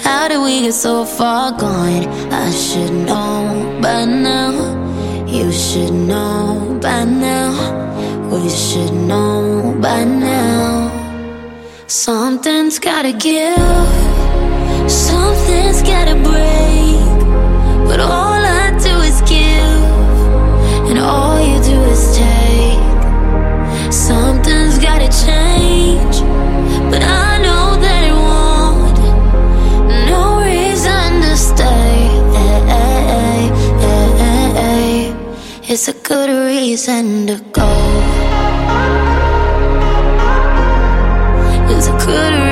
How did we get so far gone? I should know by now. You should know by now. We should know by now. Something's gotta give, something's gotta break. But all I do is give, and all you do is take. Something's gotta change, but I know that it won't. No reason to stay. It's a good reason to go. It's a good reason.